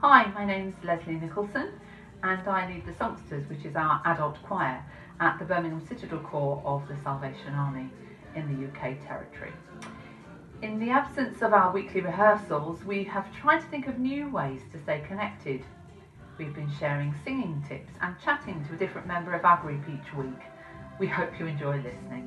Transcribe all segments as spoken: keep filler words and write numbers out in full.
Hi, my name's Leslie Nicholson and I lead the Songsters, which is our adult choir at the Birmingham Citadel Corps of the Salvation Army in the U K territory. In the absence of our weekly rehearsals, we have tried to think of new ways to stay connected. We've been sharing singing tips and chatting to a different member of our group each week. We hope you enjoy listening.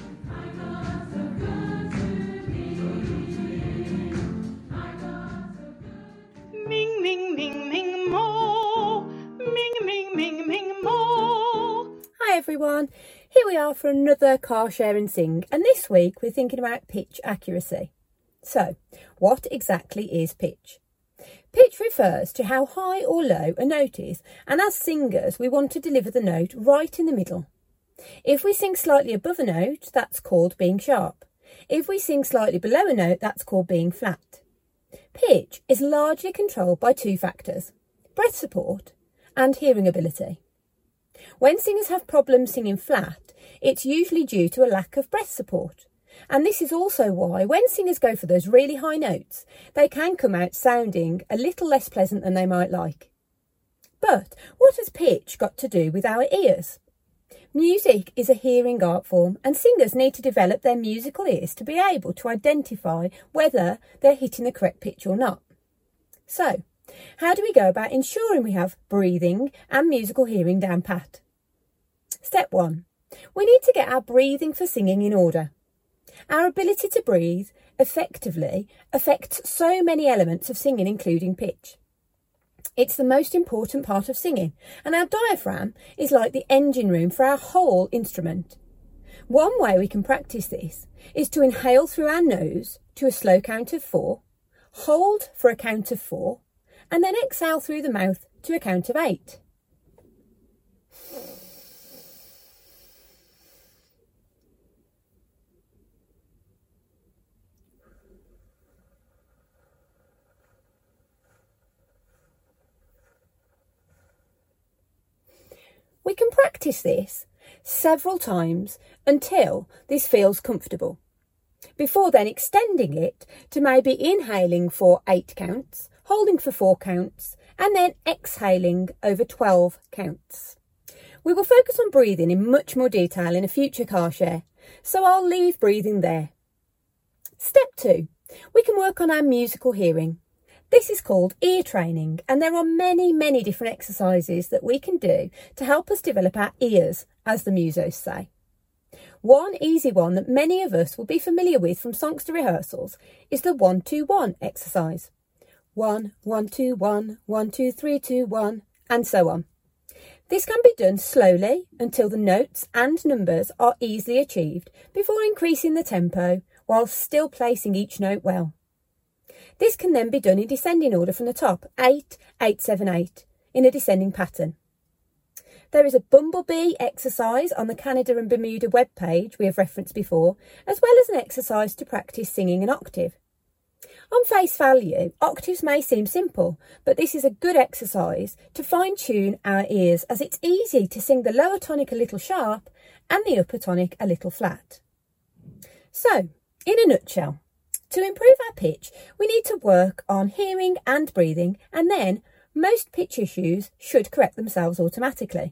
Ming, ming, ming, ming, mo. Ming, ming, ming, ming, mo. Hi everyone, here we are for another Car Share and Sing, and this week we're thinking about pitch accuracy. So, what exactly is pitch? Pitch refers to how high or low a note is, and as singers we want to deliver the note right in the middle. If we sing slightly above a note, that's called being sharp. If we sing slightly below a note, that's called being flat. Pitch is largely controlled by two factors: breath support and hearing ability. When singers have problems singing flat, it's usually due to a lack of breath support. And this is also why when singers go for those really high notes, they can come out sounding a little less pleasant than they might like. But what has pitch got to do with our ears? Music is a hearing art form, and singers need to develop their musical ears to be able to identify whether they're hitting the correct pitch or not. So, how do we go about ensuring we have breathing and musical hearing down pat? Step one. We need to get our breathing for singing in order. Our ability to breathe effectively affects so many elements of singing, including pitch. It's the most important part of singing, and our diaphragm is like the engine room for our whole instrument. One way we can practice this is to inhale through our nose to a slow count of four, hold for a count of four, and then exhale through the mouth to a count of eight. We can practice this several times until this feels comfortable, before then extending it to maybe inhaling for eight counts, holding for four counts, and then exhaling over twelve counts. We will focus on breathing in much more detail in a future car share, so I'll leave breathing there. Step two, we can work on our musical hearing. This is called ear training, and there are many, many different exercises that we can do to help us develop our ears, as the musos say. One easy one that many of us will be familiar with from songster rehearsals is the one two one exercise. One, one, two, one, one, two, three, two, one, and so on. This can be done slowly until the notes and numbers are easily achieved before increasing the tempo while still placing each note well. This can then be done in descending order from the top, eight, eight, seven, eight, in a descending pattern. There is a bumblebee exercise on the Canada and Bermuda webpage we have referenced before, as well as an exercise to practice singing an octave. On face value, octaves may seem simple, but this is a good exercise to fine-tune our ears, as it's easy to sing the lower tonic a little sharp and the upper tonic a little flat. So, in a nutshell, to improve our pitch, we need to work on hearing and breathing, and then most pitch issues should correct themselves automatically.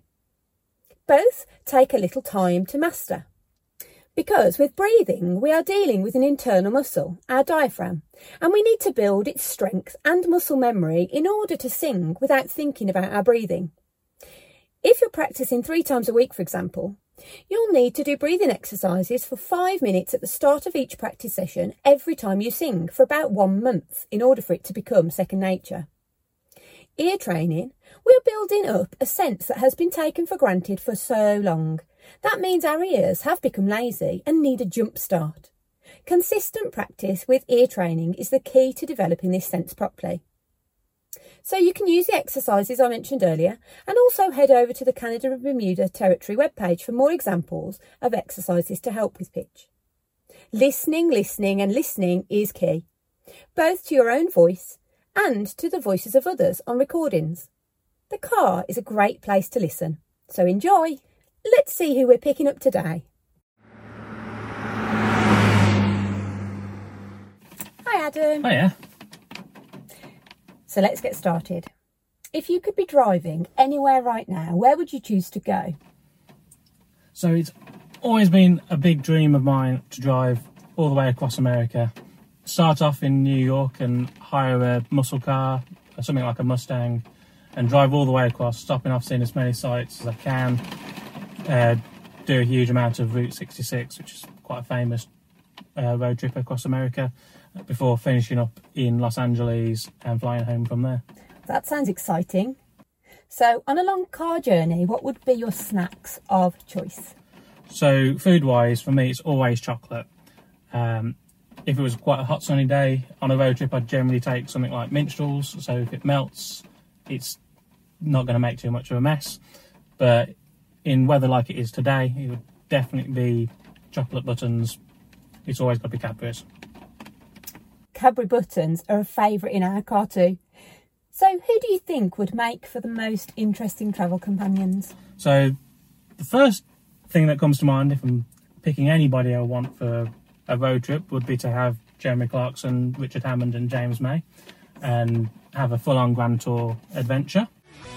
Both take a little time to master, because with breathing we are dealing with an internal muscle, our diaphragm, and we need to build its strength and muscle memory in order to sing without thinking about our breathing. If you're practicing three times a week, for example, you'll need to do breathing exercises for five minutes at the start of each practice session every time you sing for about one month in order for it to become second nature. Ear training, we're building up a sense that has been taken for granted for so long. That means our ears have become lazy and need a jump start. Consistent practice with ear training is the key to developing this sense properly. So you can use the exercises I mentioned earlier, and also head over to the Canada and Bermuda Territory webpage for more examples of exercises to help with pitch. Listening, listening and listening is key, both to your own voice and to the voices of others on recordings. The car is a great place to listen, so enjoy. Let's see who we're picking up today. Hi Adam. Hiya. So let's get started. If you could be driving anywhere right now, where would you choose to go? So it's always been a big dream of mine to drive all the way across America. Start off in New York and hire a muscle car, or something like a Mustang, and drive all the way across, stopping off, seeing as many sites as I can. Uh, do a huge amount of Route sixty-six, which is quite a famous uh, road trip across America, before finishing up in Los Angeles and flying home from there. That sounds exciting. So on a long car journey, what would be your snacks of choice? So food-wise, for me, it's always chocolate. Um, if it was quite a hot sunny day on a road trip, I'd generally take something like Minstrels. So if it melts, it's not going to make too much of a mess. But in weather like it is today, it would definitely be chocolate buttons. It's always got to be Cadbury's. Cadbury buttons are a favourite in our car too. So who do you think would make for the most interesting travel companions? So the first thing that comes to mind, if I'm picking anybody I want for a road trip, would be to have Jeremy Clarkson, Richard Hammond and James May, and have a full-on Grand Tour adventure.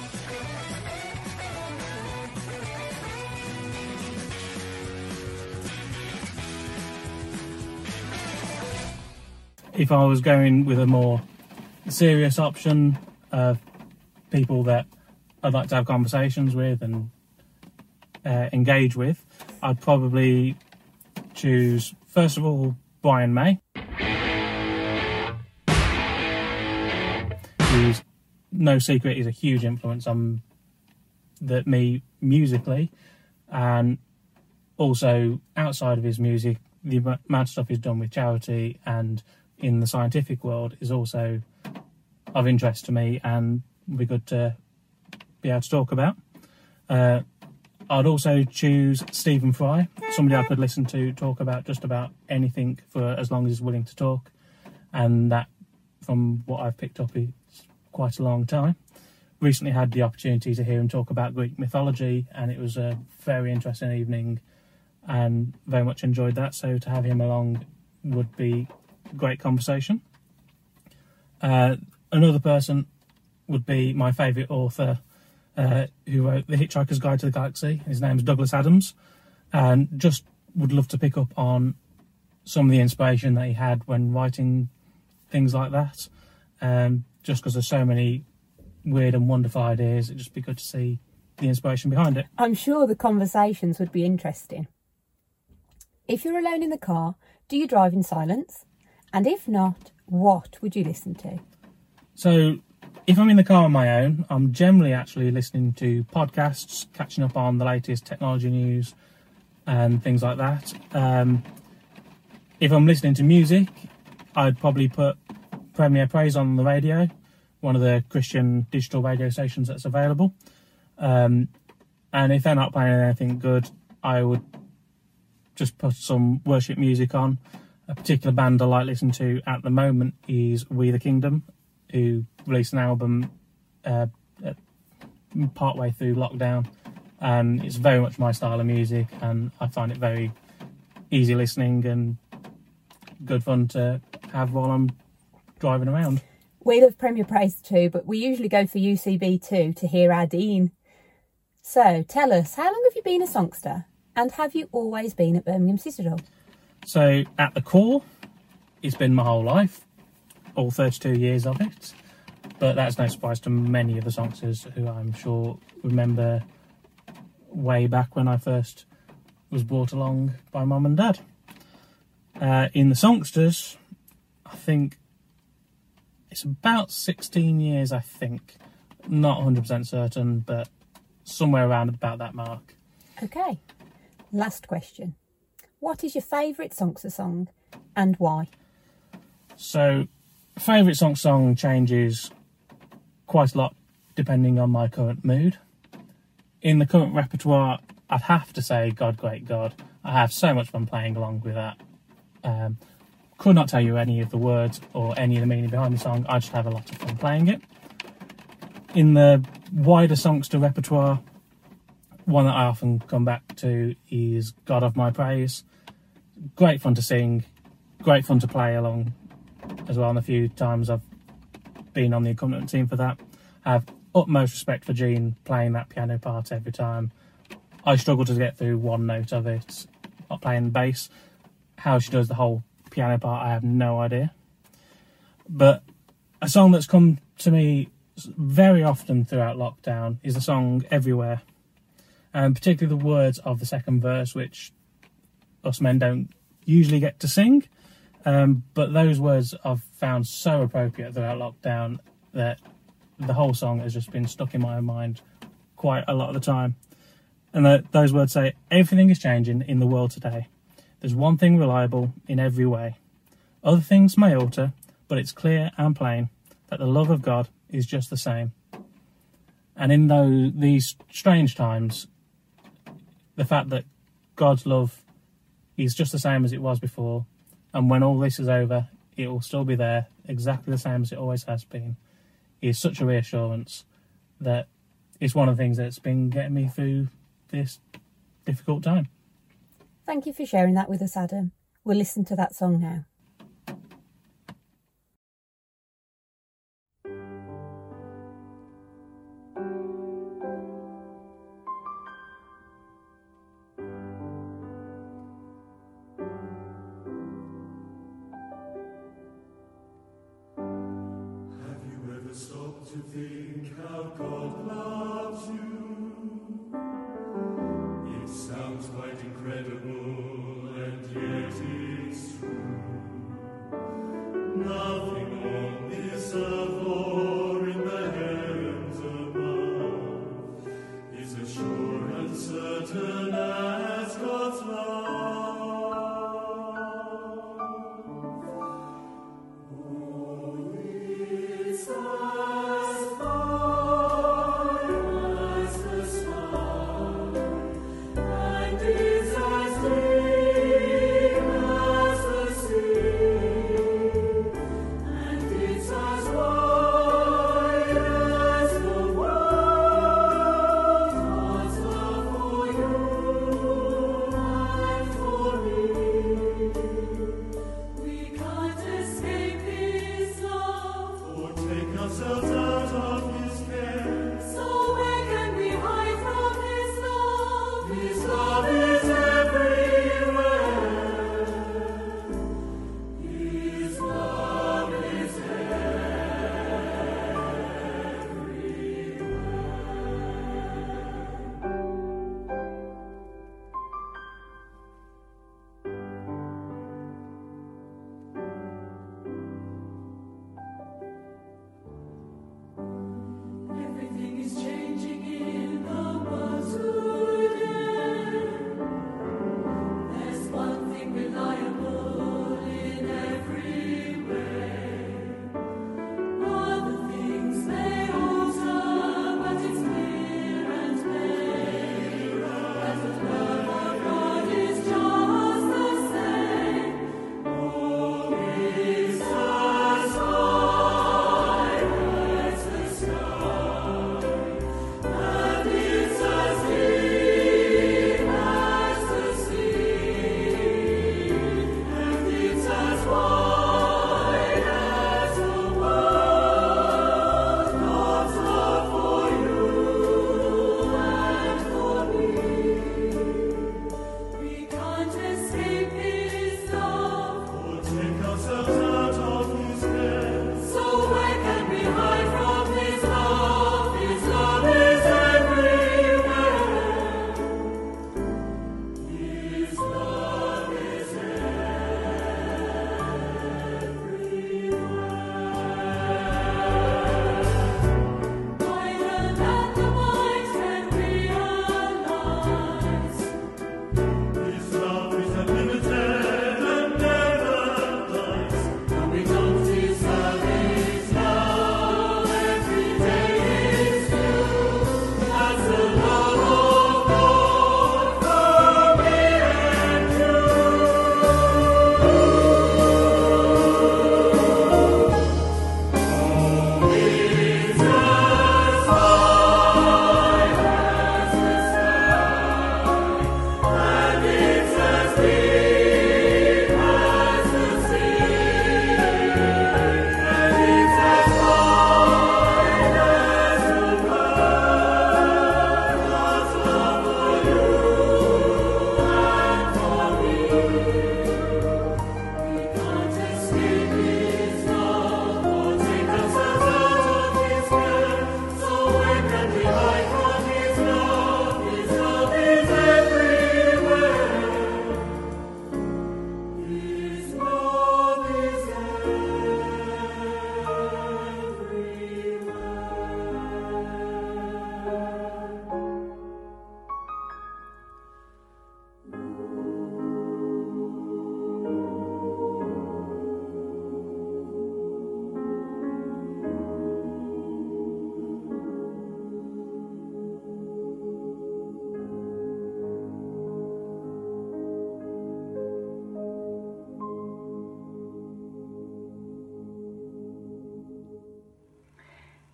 If I was going with a more serious option of people that I'd like to have conversations with and uh, engage with, I'd probably choose, first of all, Brian May, who's no secret is a huge influence on the, me musically, and also outside of his music, the amount of stuff he's done with charity and in the scientific world is also of interest to me and would be good to be able to talk about. Uh, I'd also choose Stephen Fry, somebody I could listen to talk about just about anything for as long as he's willing to talk, and that, from what I've picked up, is quite a long time. Recently had the opportunity to hear him talk about Greek mythology, and it was a very interesting evening and very much enjoyed that, so to have him along would be great conversation. Uh, another person would be my favourite author, uh, who wrote The Hitchhiker's Guide to the Galaxy. His name's Douglas Adams, and just would love to pick up on some of the inspiration that he had when writing things like that. Um, just because there's so many weird and wonderful ideas, it'd just be good to see the inspiration behind it. I'm sure the conversations would be interesting. If you're alone in the car, do you drive in silence? And if not, what would you listen to? So if I'm in the car on my own, I'm generally actually listening to podcasts, catching up on the latest technology news and things like that. Um, if I'm listening to music, I'd probably put Premier Praise on the radio, one of the Christian digital radio stations that's available. Um, and if they're not playing anything good, I would just put some worship music on. A particular band I like listening to at the moment is We the Kingdom, who released an album uh, part way through lockdown, and it's very much my style of music, and I find it very easy listening and good fun to have while I'm driving around. We love Premier Praise too, but we usually go for U C B too to hear our Dean. So tell us, how long have you been a songster, and have you always been at Birmingham Citadel? So at the core, it's been my whole life, all thirty-two years of it. But that's no surprise to many of the songsters who I'm sure remember way back when I first was brought along by mum and dad. Uh, in the songsters, I think it's about sixteen years, I think. Not one hundred percent certain, but somewhere around about that mark. Okay, last question. What is your favourite songster song and why? So, favourite song song changes quite a lot depending on my current mood. In the current repertoire, I'd have to say God Great God. I have so much fun playing along with that. Um, could not tell you any of the words or any of the meaning behind the song. I just have a lot of fun playing it. In the wider songster repertoire, one that I often come back to is God of My Praise. Great fun to sing, great fun to play along as well. And a few times I've been on the accompaniment team for that. I have utmost respect for Jean playing that piano part every time. I struggle to get through one note of it, not playing the bass. How she does the whole piano part, I have no idea. But a song that's come to me very often throughout lockdown is the song Everywhere, and particularly the words of the second verse, which us men don't usually get to sing, um, but those words I've found so appropriate throughout lockdown that the whole song has just been stuck in my mind quite a lot of the time. And the, those words say, everything is changing in the world today. There's one thing reliable in every way. Other things may alter, but it's clear and plain that the love of God is just the same. And in those, these strange times, the fact that God's love is just the same as it was before, and when all this is over, it will still be there, exactly the same as it always has been, is such a reassurance that it's one of the things that's been getting me through this difficult time. Thank you for sharing that with us, Adam. We'll listen to that song now. Stop to think how God loves you. It sounds quite incredible, and yet it's true. Nothing on this earth or in the heavens above is as sure and certain as God's love. Oh, it's As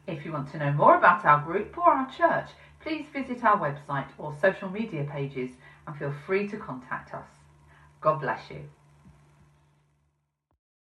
If you want to know more about our group or our church, please visit our website or social media pages and feel free to contact us. God bless you.